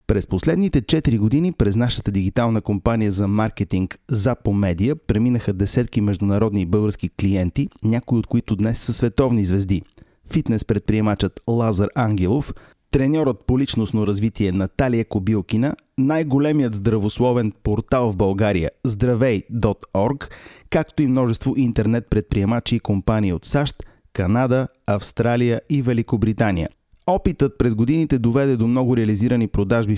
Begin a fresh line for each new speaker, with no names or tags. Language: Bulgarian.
През последните 4 години през нашата дигитална компания за маркетинг Запомедия преминаха десетки международни и български клиенти, някои от които днес са световни звезди. Фитнес предприемачът Лазар Ангелов, треньорът по личностно развитие Наталия Кобилкина, най-големият здравословен портал в България Здравей.org, както и множество интернет предприемачи и компании от САЩ, Канада, Австралия и Великобритания. Опитът през годините доведе до много реализирани продажби